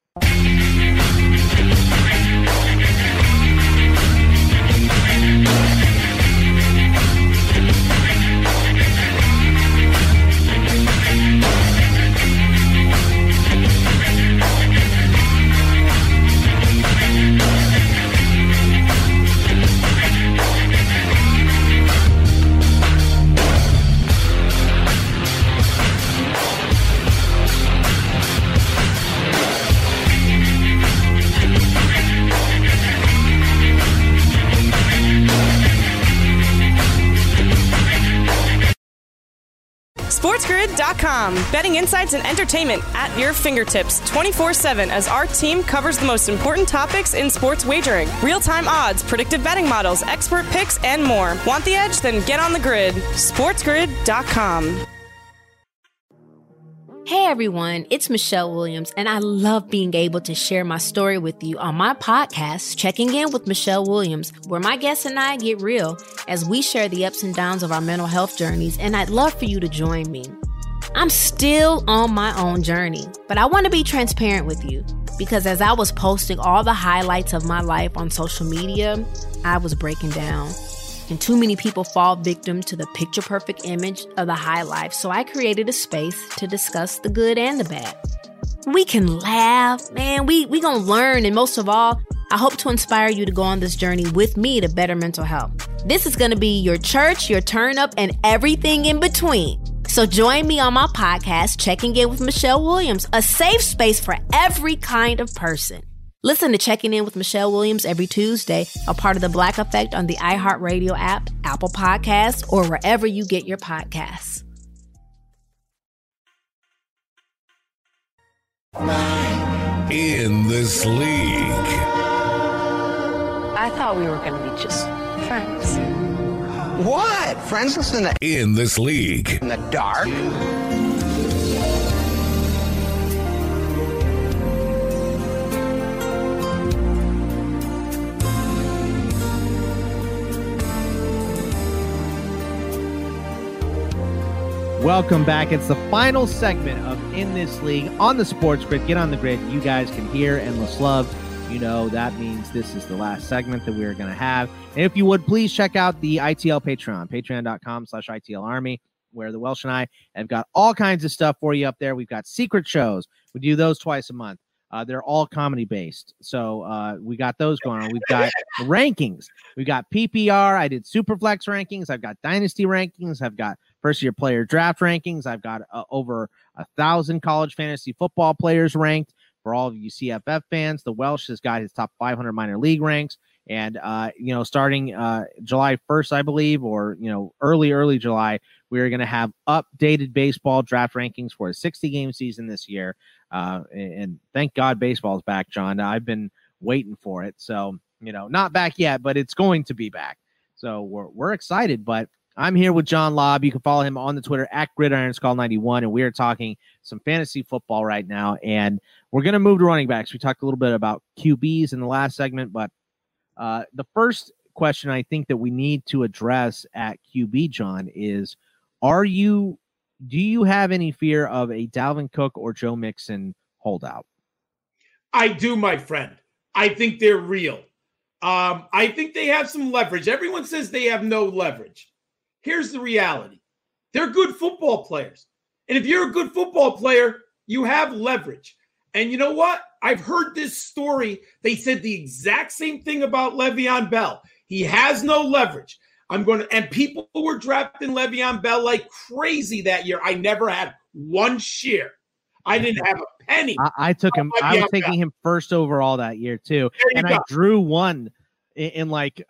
SportsGrid.com. Betting insights and entertainment at your fingertips 24/7 as our team covers the most important topics in sports wagering. Real-time odds, predictive betting models, expert picks, and more. Want the edge? Then get on the grid. SportsGrid.com. Hey everyone, it's Michelle Williams, and I love being able to share my story with you on my podcast, Checking In with Michelle Williams, where my guests and I get real as we share the ups and downs of our mental health journeys, and I'd love for you to join me. I'm still on my own journey, but I want to be transparent with you because as I was posting all the highlights of my life on social media, I was breaking down. And too many people fall victim to the picture-perfect image of the high life, so I created a space to discuss the good and the bad. We can laugh, man, we gonna learn, and most of all, I hope to inspire you to go on this journey with me to better mental health. This is gonna be your church, your turn-up, and everything in between. So join me on my podcast, Checking In with Michelle Williams, a safe space for every kind of person. Listen to Checking In with Michelle Williams every Tuesday, a part of the Black Effect on the iHeartRadio app, Apple Podcasts, or wherever you get your podcasts. In This League. I thought we were going to be just friends. What? Friends listen to In This League. In the dark? Welcome back. It's the final segment of In This League on the Sports Grid. Get on the grid. You guys can hear and love you know that means this is the last segment that we're going to have. And if you would, please check out the ITL Patreon, patreon.com/ITL Army, where the Welsh and I have got all kinds of stuff for you up there. We've got secret shows. We do those twice a month. They're all comedy based. So we got those going on. We've got rankings. We've got PPR. I did Superflex rankings. I've got Dynasty rankings. I've got first year player draft rankings. I've got over 1,000 college fantasy football players ranked. For all of you CFF fans, the Welsh has got his top 500 minor league ranks. And, starting July 1st, I believe, or, early July, we're going to have updated baseball draft rankings for a 60-game season this year. And thank God baseball's back, John. I've been waiting for it. So, not back yet, but it's going to be back. So we're excited. But I'm here with John Lobb. You can follow him on the Twitter at GridironSkull91, and we are talking some fantasy football right now. And we're going to move to running backs. We talked a little bit about QBs in the last segment, but the first question I think that we need to address at QB, John, is do you have any fear of a Dalvin Cook or Joe Mixon holdout? I do, my friend. I think they're real. I think they have some leverage. Everyone says they have no leverage. Here's the reality. They're good football players. And if you're a good football player, you have leverage. And you know what? I've heard this story. They said the exact same thing about Le'Veon Bell. He has no leverage. And people were drafting Le'Veon Bell like crazy that year. I never had one share. I didn't have a penny. I took him. I was taking him first overall that year too. And I drew one in I think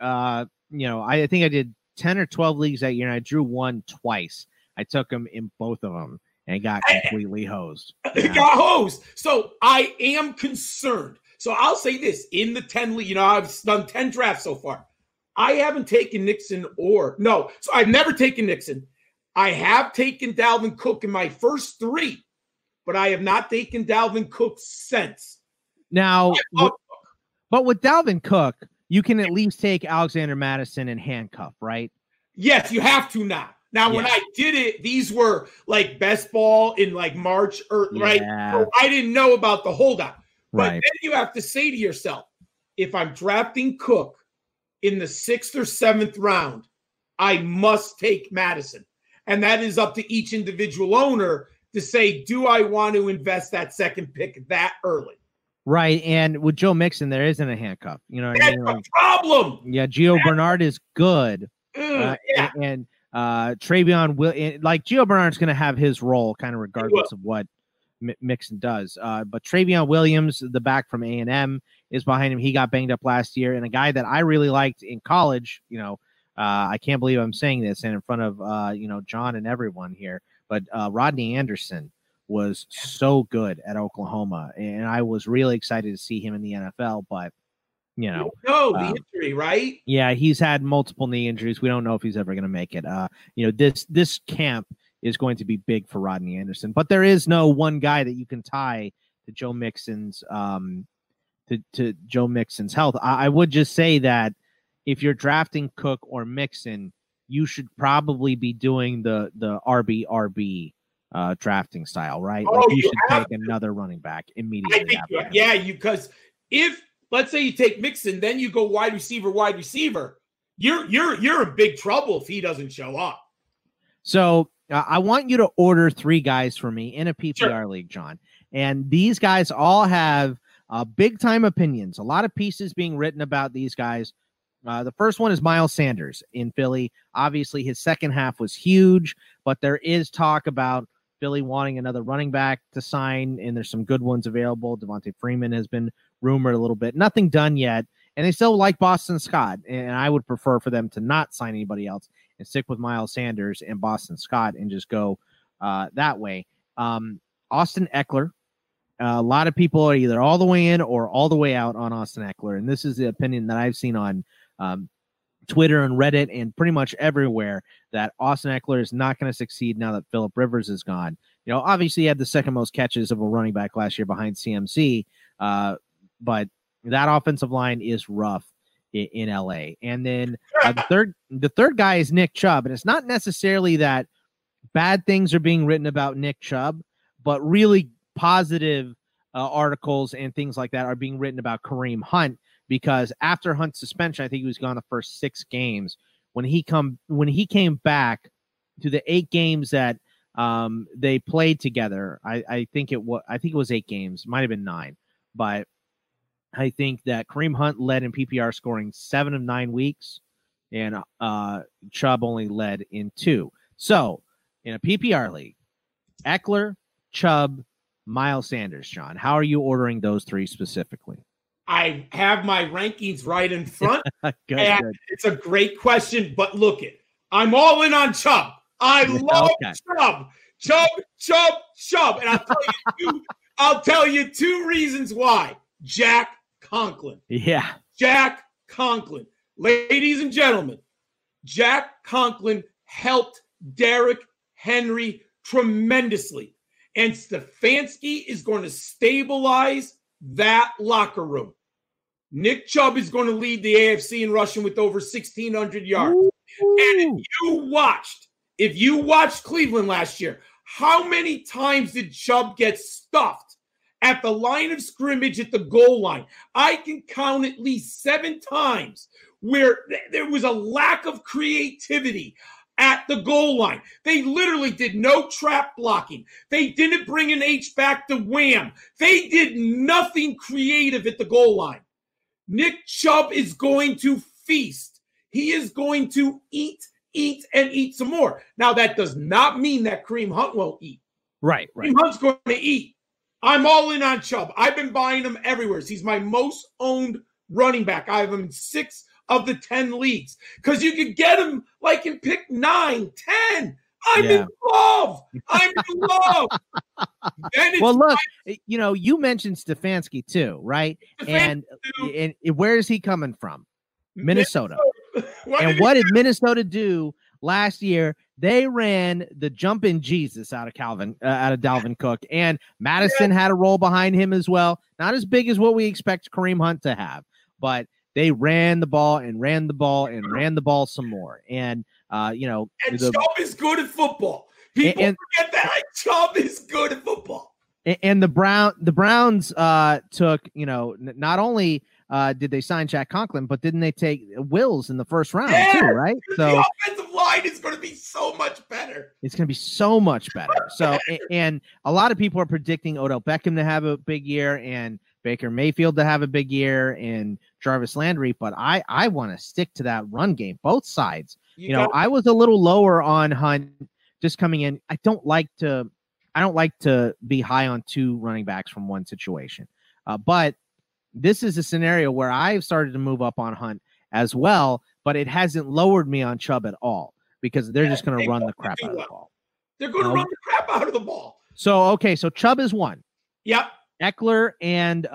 I did 10 or 12 leagues that year, and I drew one twice. I took him in both of them and got completely hosed. Got hosed. So I am concerned. So I'll say this. In the 10 league, I've done 10 drafts so far. I haven't taken Nixon so I've never taken Nixon. I have taken Dalvin Cook in my first 3, but I have not taken Dalvin Cook since. Now, but with Dalvin Cook, you can at least take Alexander Madison and handcuff, right? Yes, you have to now. Now, when I did it, these were like best ball in like March, right? So I didn't know about the holdout. But then you have to say to yourself, if I'm drafting Cook in the 6th or 7th round, I must take Madison. And that is up to each individual owner to say, do I want to invest that second pick that early? Right, and with Joe Mixon, there isn't a handcuff. You know what I mean? That's a problem. Yeah, Gio Bernard is good. And Travion Gio Bernard's going to have his role kind of regardless of what Mixon does. But Travion Williams, the back from A&M, is behind him. He got banged up last year. And a guy that I really liked in college, I can't believe I'm saying this and in front of, John and everyone here, but Rodney Anderson was so good at Oklahoma. And I was really excited to see him in the NFL, but the injury, right? Yeah, he's had multiple knee injuries. We don't know if he's ever going to make it. This camp is going to be big for Rodney Anderson, but there is no one guy that you can tie to Joe Mixon's to Joe Mixon's health. I would just say that if you're drafting Cook or Mixon, you should probably be doing the RB drafting style, right? You should take another running back immediately. Because if let's say you take Mixon, then you go wide receiver. You're in big trouble if he doesn't show up. So I want you to order 3 guys for me in a PPR league, John. And these guys all have big time opinions. A lot of pieces being written about these guys. The first one is Miles Sanders in Philly. Obviously, his second half was huge, but there is talk about Philly wanting another running back to sign, and there's some good ones available. Devontae Freeman has been rumored a little bit. Nothing done yet, and they still like Boston Scott, and I would prefer for them to not sign anybody else and stick with Miles Sanders and Boston Scott and just go that way. Austin Eckler. A lot of people are either all the way in or all the way out on Austin Eckler, and this is the opinion that I've seen on Twitter and Reddit and pretty much everywhere, that Austin Eckler is not going to succeed now that Phillip Rivers is gone. Obviously he had the second most catches of a running back last year behind CMC, but that offensive line is rough in LA. And then the third guy is Nick Chubb, and it's not necessarily that bad things are being written about Nick Chubb, but really positive articles and things like that are being written about Kareem Hunt, because after Hunt's suspension, I think he was gone the first 6 games. When he came back to the 8 games that they played together, I think it was 8 games, might have been 9, but I think that Kareem Hunt led in PPR scoring 7 of 9 weeks, and Chubb only led in 2. So in a PPR league, Eckler, Chubb, Miles Sanders, John, how are you ordering those 3 specifically? I have my rankings right in front. Good. It's a great question, but look it. I'm all in on Chubb. I love Chubb. And I'll tell you 2 reasons why. Jack Conklin. Yeah. Jack Conklin. Ladies and gentlemen, Jack Conklin helped Derrick Henry tremendously. And Stefanski is going to stabilize that locker room. Nick Chubb is going to lead the AFC in rushing with over 1,600 yards. Ooh. And if you watched Cleveland last year, how many times did Chubb get stuffed at the line of scrimmage at the goal line? I can count at least 7 times where there was a lack of creativity at the goal line. They literally did no trap blocking. They didn't bring an H-back to wham. They did nothing creative at the goal line. Nick Chubb is going to feast. He is going to eat, and eat some more. Now, that does not mean that Kareem Hunt won't eat. Right. Kareem Hunt's going to eat. I'm all in on Chubb. I've been buying him everywhere. He's my most owned running back. I have him in 6 of the 10 leagues because you could get him like in pick 9, 10. I'm in love. Well, look, you mentioned Stefanski too, right? And where is he coming from? Minnesota. And what did Minnesota do last year? They ran the jumping Jesus out of Dalvin Cook, and Madison had a role behind him as well. Not as big as what we expect Kareem Hunt to have, but they ran the ball and ran the ball and ran the ball some more. And and Chubb is good at football. People forget that Chubb is good at football. And the Browns took, not only did they sign Jack Conklin, but didn't they take Wills in the first round too, right? So the offensive line is going to be so much better. It's going to be so much better. So, and a lot of people are predicting Odell Beckham to have a big year and Baker Mayfield to have a big year and Jarvis Landry, but I want to stick to that run game, both sides. I was a little lower on Hunt just coming in. I don't like to be high on 2 running backs from one situation. But this is a scenario where I've started to move up on Hunt as well, but it hasn't lowered me on Chubb at all because they're just going to run the crap out of the ball. They're going to run the crap out of the ball. So Chubb is 1. Yep. Eckler and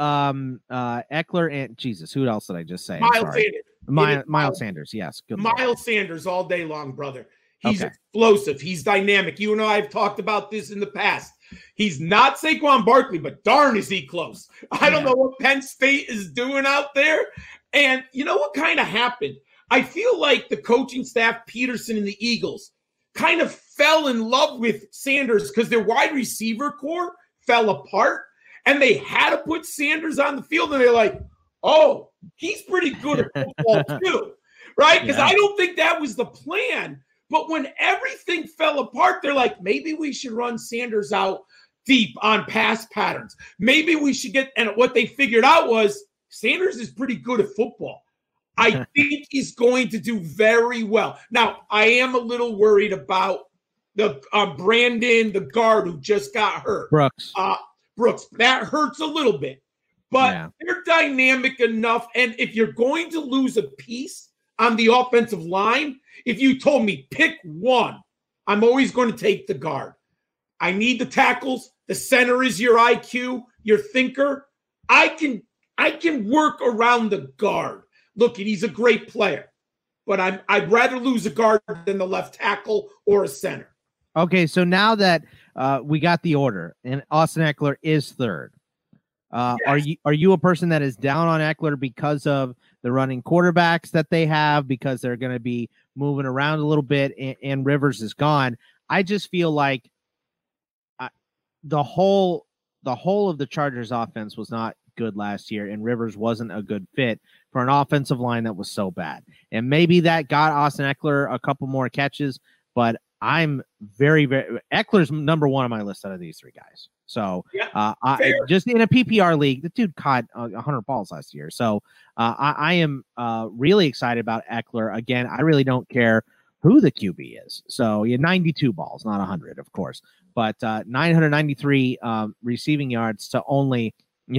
Jesus, who else did I just say? Miles Sanders. Yes. Good. Miles Sanders all day long, brother. He's explosive. He's dynamic. You and I have talked about this in the past. He's not Saquon Barkley, but darn is he close. I don't know what Penn State is doing out there. And you know what kind of happened? I feel like the coaching staff, Peterson and the Eagles, kind of fell in love with Sanders because their wide receiver core fell apart. And they had to put Sanders on the field. And they're like, oh, he's pretty good at football too. Right? Because I don't think that was the plan. But when everything fell apart, they're like, maybe we should run Sanders out deep on pass patterns. Maybe we should and what they figured out was Sanders is pretty good at football. I think he's going to do very well. Now, I am a little worried about the Brandon, the guard who just got hurt. Brooks. That hurts a little bit. But they're dynamic enough. And if you're going to lose a piece on the offensive line, if you told me pick one, I'm always going to take the guard. I need the tackles. The center is your IQ, your thinker. I can work around the guard. Look, he's a great player, but I'd rather lose a guard than the left tackle or a center. Okay, so now that we got the order and Austin Eckler is 3rd, are you a person that is down on Eckler because of the running quarterbacks that they have, because they're going to be moving around a little bit and Rivers is gone? I just feel like the whole the whole of the Chargers offense was not good last year, and Rivers wasn't a good fit for an offensive line that was so bad. And maybe that got Austin Eckler a couple more catches, but I'm very, very Eckler's number one on my list out of these three guys. So I just in a PPR league, the dude caught 100 balls last year. So I am really excited about Eckler. Again, I really don't care who the QB is. So he had 92 balls, not 100, of course, but 993 receiving yards to only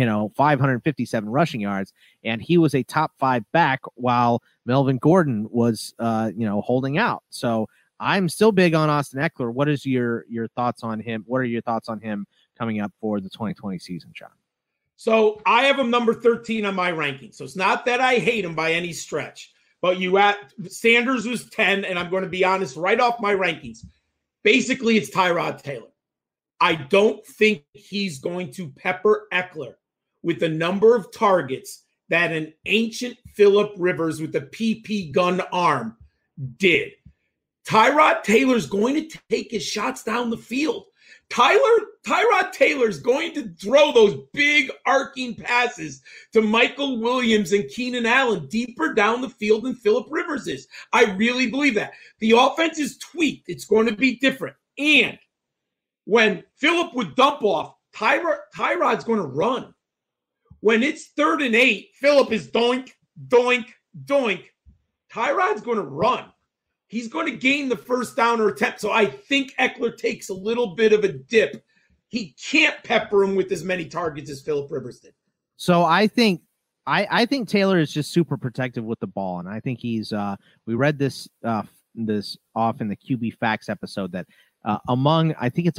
557 rushing yards, and he was a top 5 back while Melvin Gordon was holding out. So I'm still big on Austin Eckler. What is your thoughts on him? What are your thoughts on him coming up for the 2020 season, John? So I have him number 13 on my ranking. So it's not that I hate him by any stretch, but Sanders was 10, and I'm going to be honest, right off my rankings. Basically, it's Tyrod Taylor. I don't think he's going to pepper Eckler with the number of targets that an ancient Phillip Rivers with a PP gun arm did. Tyrod Taylor's going to take his shots down the field. Tyrod Taylor's going to throw those big arcing passes to Michael Williams and Keenan Allen deeper down the field than Phillip Rivers is. I really believe that. The offense is tweaked. It's going to be different. And when Phillip would dump off, Tyrod's going to run. When it's 3rd and 8, Phillip is doink, doink, doink. Tyrod's going to run. He's going to gain the first down or attempt. So I think Eckler takes a little bit of a dip. He can't pepper him with as many targets as Phillip Rivers did. So I think Taylor is just super protective with the ball, and I think he's. We read this off in the QB Facts episode that among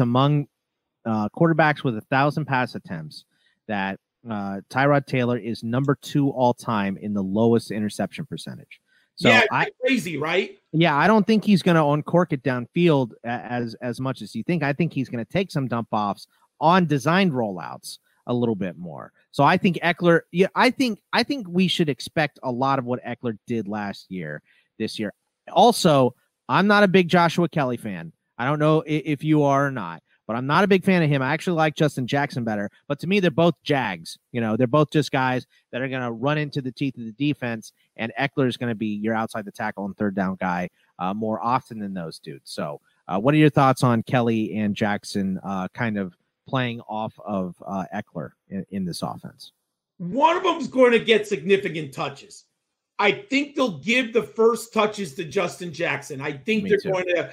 quarterbacks with 1,000 pass attempts, that Tyrod Taylor is number 2 all time in the lowest interception percentage. So crazy, right? Yeah, I don't think he's going to uncork it downfield as much as you think. I think he's going to take some dump offs on designed rollouts a little bit more. So I think Eckler. Yeah, I think we should expect a lot of what Eckler did last year. This year, also, I'm not a big Joshua Kelly fan. I don't know if you are or not, but I'm not a big fan of him. I actually like Justin Jackson better. But to me, they're both Jags. They're both just guys that are going to run into the teeth of the defense, and Eckler is going to be your outside the tackle and third down guy more often than those dudes. So what are your thoughts on Kelly and Jackson kind of playing off of Eckler in this offense? One of them's going to get significant touches. I think they'll give the first touches to Justin Jackson. I think they're going to,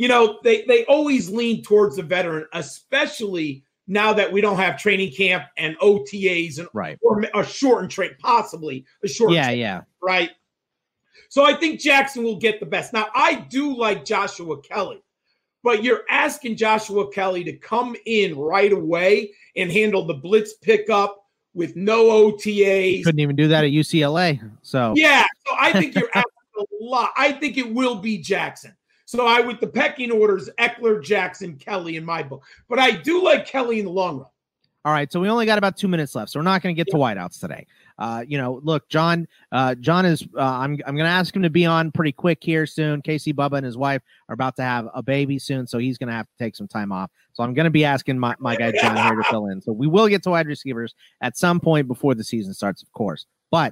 they always lean towards the veteran, especially now that we don't have training camp and OTAs and or a shortened training, possibly a shortened training, right? So I think Jackson will get the best. Now, I do like Joshua Kelly, but you're asking Joshua Kelly to come in right away and handle the blitz pickup with no OTAs. Couldn't even do that at UCLA. So I think you're asking a lot. I think it will be Jackson. So with the pecking orders, Eckler, Jackson, Kelly in my book. But I do like Kelly in the long run. All right, so we only got about 2 minutes left, so we're not going to get to wideouts today. Look, John is. I'm going to ask him to be on pretty quick here soon. Casey Bubba and his wife are about to have a baby soon, so he's going to have to take some time off. So I'm going to be asking my guy John here to fill in. So we will get to wide receivers at some point before the season starts, of course. But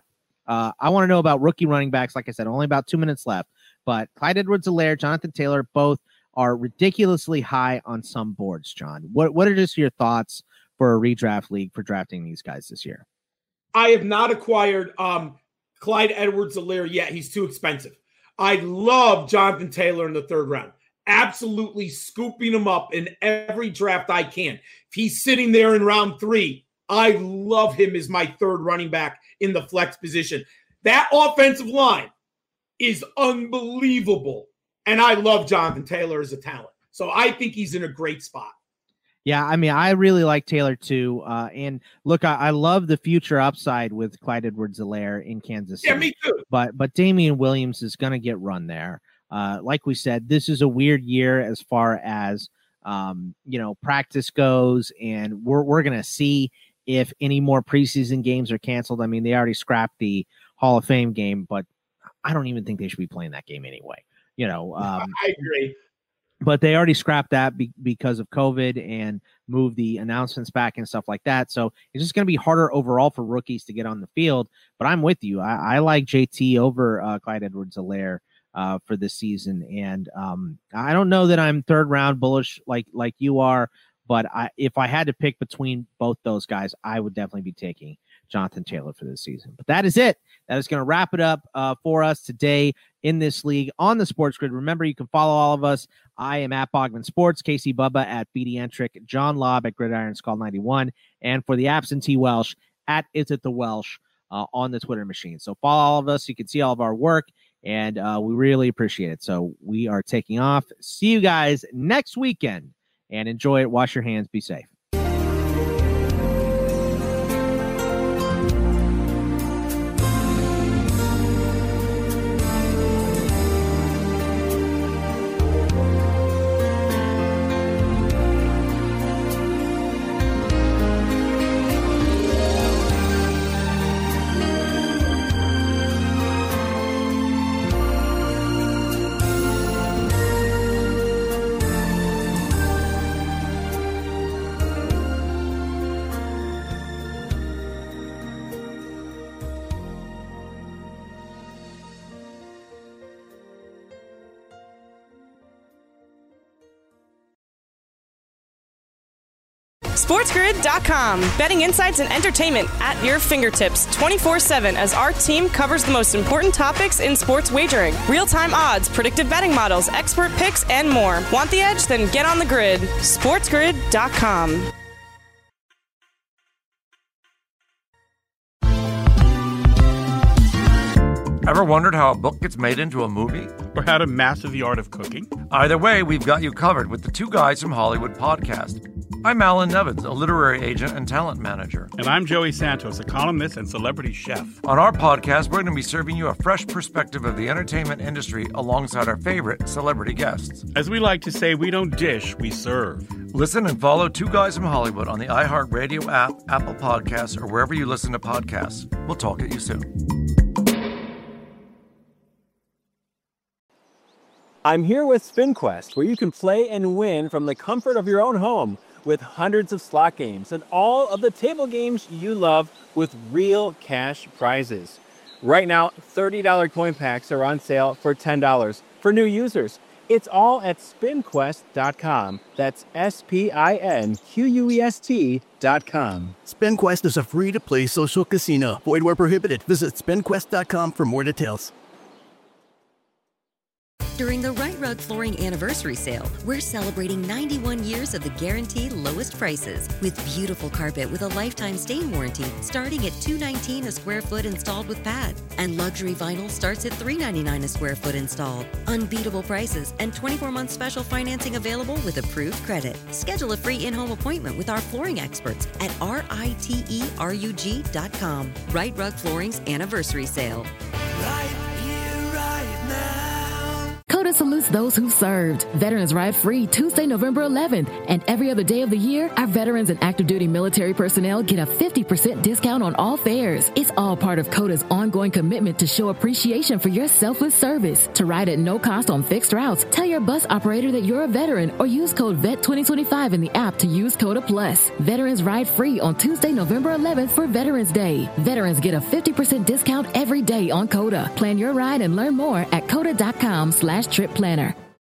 I want to know about rookie running backs. Like I said, only about 2 minutes left. But Clyde Edwards-Helaire, Jonathan Taylor, both are ridiculously high on some boards. John, what are just your thoughts for a redraft league for drafting these guys this year? I have not acquired Clyde Edwards-Helaire yet. He's too expensive. I love Jonathan Taylor in the 3rd round. Absolutely scooping him up in every draft I can. If he's sitting there in round 3, I love him as my 3rd running back in the flex position. That offensive line is unbelievable. And I love Jonathan Taylor as a talent. So I think he's in a great spot. Yeah, I mean, I really like Taylor too. And look, I love the future upside with Clyde Edwards-Helaire in Kansas City. Yeah, me too. But Damian Williams is going to get run there. Like we said, this is a weird year as far as practice goes, and we're going to see if any more preseason games are canceled. I mean, they already scrapped the Hall of Fame game, but I don't even think they should be playing that game anyway. I agree. But they already scrapped that because of COVID and moved the announcements back and stuff like that. So it's just going to be harder overall for rookies to get on the field. But I'm with you. I like JT over Clyde Edwards-Helaire for this season. And I don't know that I'm third round bullish like you are, but if I had to pick between both those guys, I would definitely be taking Jonathan Taylor for this season. But that is it. That is going to wrap it up for us today in this league on the Sports Grid. Remember, you can follow all of us. I am at Bogman Sports, Casey Bubba at BD Entrick, John Lobb at Gridiron Skull 91, and for the absentee Welsh at Is It the Welsh on the Twitter machine. So follow all of us. You can see all of our work, and we really appreciate it. So we are taking off. See you guys next weekend, and enjoy it. Wash your hands. Be safe. SportsGrid.com. Betting insights and entertainment at your fingertips 24/7 as our team covers the most important topics in sports wagering. Real-time odds, predictive betting models, expert picks, and more. Want the edge? Then get on the grid. SportsGrid.com. Ever wondered how a book gets made into a movie? Or how to master the art of cooking? Either way, we've got you covered with the Two Guys from Hollywood podcast. I'm Alan Nevins, a literary agent and talent manager. And I'm Joey Santos, a columnist and celebrity chef. On our podcast, we're going to be serving you a fresh perspective of the entertainment industry alongside our favorite celebrity guests. As we like to say, we don't dish, we serve. Listen and follow Two Guys from Hollywood on the iHeartRadio app, Apple Podcasts, or wherever you listen to podcasts. We'll talk at you soon. I'm here with SpinQuest, where you can play and win from the comfort of your own home with hundreds of slot games and all of the table games you love with real cash prizes. Right now, $30 coin packs are on sale for $10 for new users. It's all at SpinQuest.com. That's SpinQuest.com. SpinQuest is a free-to-play social casino. Void where prohibited. Visit SpinQuest.com for more details. During the Right Rug Flooring Anniversary Sale, we're celebrating 91 years of the guaranteed lowest prices with beautiful carpet with a lifetime stain warranty starting at $219 a square foot installed with pad. And luxury vinyl starts at $399 a square foot installed. Unbeatable prices and 24-month special financing available with approved credit. Schedule a free in-home appointment with our flooring experts at RITERUG.com. Right Rug Flooring's Anniversary Sale. COTA salutes those who served. Veterans Ride Free Tuesday, November 11th. And every other day of the year, our veterans and active duty military personnel get a 50% discount on all fares. It's all part of COTA's ongoing commitment to show appreciation for your selfless service. To ride at no cost on fixed routes, tell your bus operator that you're a veteran or use code VET2025 in the app to use COTA Plus. Veterans Ride Free on Tuesday, November 11th for Veterans Day. Veterans get a 50% discount every day on COTA. Plan your ride and learn more at COTA.com/trip planner.